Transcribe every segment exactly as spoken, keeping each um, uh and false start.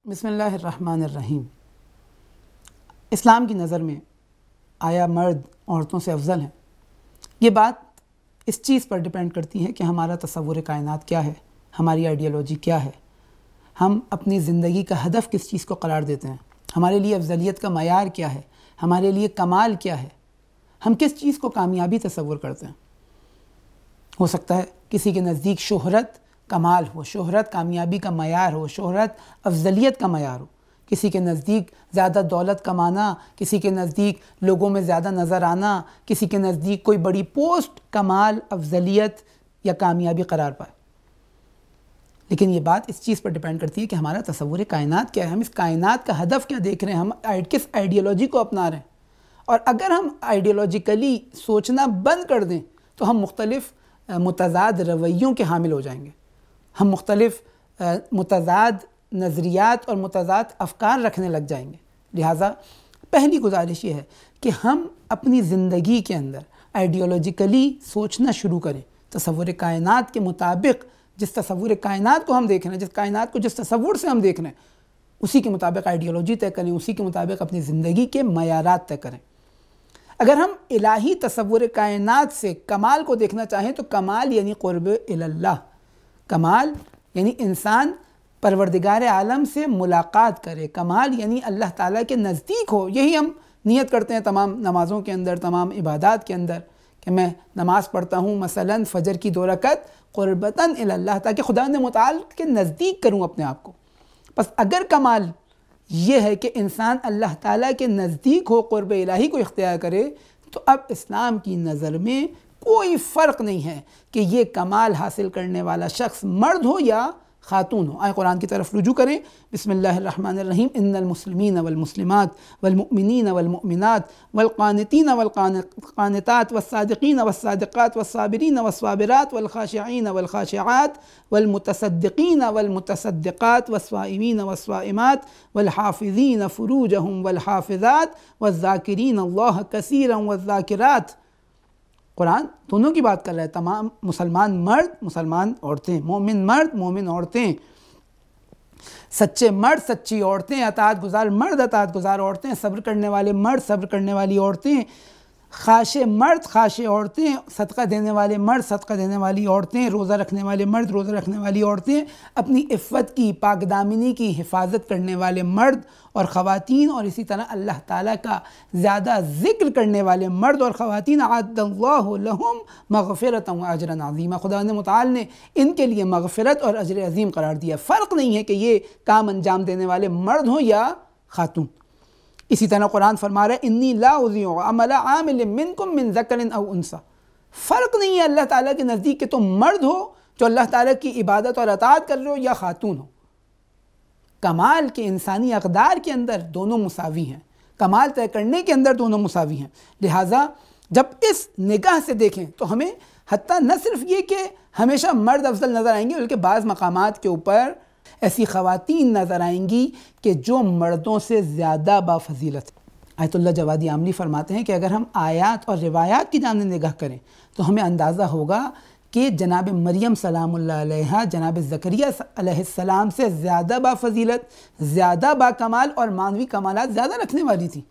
بسم اللہ الرحمن الرحیم۔ اسلام کی نظر میں آیا مرد عورتوں سے افضل ہیں؟ یہ بات اس چیز پر ڈیپینڈ کرتی ہے کہ ہمارا تصور کائنات کیا ہے، ہماری آئیڈیالوجی کیا ہے، ہم اپنی زندگی کا ہدف کس چیز کو قرار دیتے ہیں، ہمارے لیے افضلیت کا معیار کیا ہے، ہمارے لیے کمال کیا ہے، ہم کس چیز کو کامیابی تصور کرتے ہیں۔ ہو سکتا ہے کسی کے نزدیک شہرت کمال ہو، شہرت کامیابی کا معیار ہو، شہرت افضلیت کا معیار ہو، کسی کے نزدیک زیادہ دولت کمانا، کسی کے نزدیک لوگوں میں زیادہ نظر آنا، کسی کے نزدیک کوئی بڑی پوسٹ کمال، افضلیت یا کامیابی قرار پائے۔ لیکن یہ بات اس چیز پر ڈیپینڈ کرتی ہے کہ ہمارا تصور کائنات کیا ہے، ہم اس کائنات کا ہدف کیا دیکھ رہے ہیں، ہم کس آئیڈیالوجی کو اپنا رہے ہیں۔ اور اگر ہم آئیڈیالوجیکلی سوچنا بند کر دیں تو ہم مختلف متضاد رویوں کے حامل ہو جائیں گے، ہم مختلف متضاد نظریات اور متضاد افکار رکھنے لگ جائیں گے۔ لہٰذا پہلی گزارش یہ ہے کہ ہم اپنی زندگی کے اندر آئیڈیالوجیکلی سوچنا شروع کریں، تصور کائنات کے مطابق، جس تصور کائنات کو ہم دیکھ رہے ہیں، جس کائنات کو جس تصور سے ہم دیکھ رہے ہیں، اسی کے مطابق آئیڈیالوجی طے کریں، اسی کے مطابق اپنی زندگی کے معیارات طے کریں۔ اگر ہم الہی تصور کائنات سے کمال کو دیکھنا چاہیں تو کمال یعنی قرب اللہ، کمال یعنی انسان پروردگار عالم سے ملاقات کرے، کمال یعنی اللہ تعالیٰ کے نزدیک ہو۔ یہی ہم نیت کرتے ہیں تمام نمازوں کے اندر، تمام عبادات کے اندر، کہ میں نماز پڑھتا ہوں مثلاً فجر کی دو رکعت قربتاً الی اللہ، تاکہ خدا نے متعال کے نزدیک کروں اپنے آپ کو۔ بس اگر کمال یہ ہے کہ انسان اللہ تعالیٰ کے نزدیک ہو، قرب الہی کو اختیار کرے، تو اب اسلام کی نظر میں کوئی فرق نہیں ہے کہ یہ کمال حاصل کرنے والا شخص مرد ہو یا خاتون ہو۔ آئے قرآن کی طرف رجوع کریں۔ بسم اللہ الرحمن الرحیم۔ ان المسلمین والمسلمات والمؤمنین والمؤمنات والقانتین والقانتات والصادقین والصادقات والصابرین والصابرات والخاشعین والخاشعات والمتصدقین والمتصدقات والصائمین والصائمات والحافظین فروجہم والحافظات والذاکرین اللہ کثیرا والذاکرات۔ قرآن دونوں کی بات کر رہا ہے، تمام مسلمان مرد، مسلمان عورتیں، مومن مرد، مومن عورتیں، سچے مرد، سچی عورتیں، اطاعت گزار مرد، اطاعت گزار عورتیں، صبر کرنے والے مرد، صبر کرنے والی عورتیں، خاشع مرد، خاشع عورتیں، صدقہ دینے والے مرد، صدقہ دینے والی عورتیں، روزہ رکھنے والے مرد، روزہ رکھنے والی عورتیں، اپنی عفت کی، پاک دامنی کی حفاظت کرنے والے مرد اور خواتین، اور اسی طرح اللہ تعالیٰ کا زیادہ ذکر کرنے والے مرد اور خواتین۔ اعد اللہ لہم مغفرۃ و اجرا عظیما، خدا نے متعال نے ان کے لیے مغفرت اور اجر عظیم قرار دیا۔ فرق نہیں ہے کہ یہ کام انجام دینے والے مرد ہوں یا خاتون۔ اسی طرح قرآن فرما رہا ہے انی لا اضیع عمل عامل منکم من ذکر او انثی۔ فرق نہیں ہے اللہ تعالیٰ کے نزدیک کہ تم مرد ہو جو اللہ تعالیٰ کی عبادت اور اطاعت کر رہے ہو یا خاتون ہو۔ کمال کے انسانی اقدار کے اندر دونوں مساوی ہیں، کمال طے کرنے کے اندر دونوں مساوی ہیں۔ لہٰذا جب اس نگاہ سے دیکھیں تو ہمیں حتیٰ نہ صرف یہ کہ ہمیشہ مرد افضل نظر آئیں گے، بلکہ بعض مقامات کے اوپر ایسی خواتین نظر آئیں گی کہ جو مردوں سے زیادہ بافضیلت ہیں۔ آیت اللہ جوادی عاملی فرماتے ہیں کہ اگر ہم آیات اور روایات کی جانب نگاہ کریں تو ہمیں اندازہ ہوگا کہ جناب مریم سلام اللہ علیہا جناب زکریا علیہ السلام سے زیادہ بافضیلت، زیادہ باکمال اور معنوی کمالات زیادہ رکھنے والی تھی۔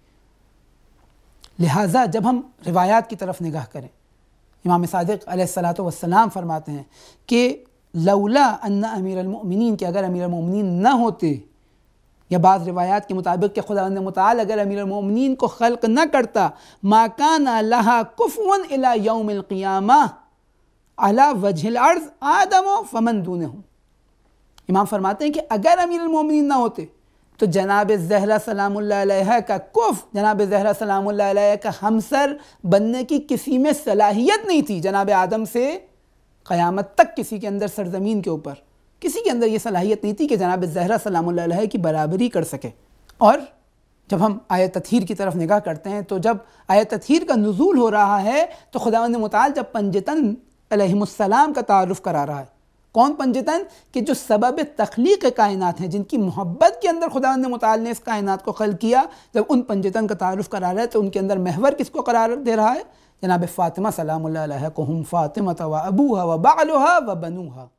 لہٰذا جب ہم روایات کی طرف نگاہ کریں، امام صادق علیہ الصلاۃ والسلام فرماتے ہیں کہ لولا ان امیر المؤمنین، کہ اگر امیر المؤمنین نہ ہوتے، یا بعض روایات کے مطابق کہ خدا متعال اگر امیر المؤمنین کو خلق نہ کرتا، ما کان لہا کفوا الی یوم القیامہ علی وجہ الارض آدم فمن دونہ۔ امام فرماتے ہیں کہ اگر امیر المؤمنین نہ ہوتے تو جناب زہرا سلام اللہ علیہ کا کف، جناب زہرا سلام اللہ علیہ کا ہمسر بننے کی کسی میں صلاحیت نہیں تھی۔ جناب آدم سے قیامت تک کسی کے اندر سرزمین کے اوپر کسی کے اندر یہ صلاحیت نہیں تھی کہ جناب زہرا سلام اللہ علیہ کی برابری کر سکے۔ اور جب ہم آیت تطہیر کی طرف نگاہ کرتے ہیں تو جب آیت تطہیر کا نزول ہو رہا ہے تو خداوند متعال جب پنجتن علیہم السلام کا تعارف کرا رہا ہے، کون پنجتن؟ کہ جو سبب تخلیق کائنات ہیں، جن کی محبت کے اندر خداوند متعال نے اس کائنات کو خلق کیا، جب ان پنجتن کا تعارف کرا رہا ہے تو ان کے اندر محور کس کو قرار دے رہا ہے؟ جناب فاطمہ سلام اللہ علیہ کو، ہم فاطمہ و ابوہا و بعلہا و بنوہا۔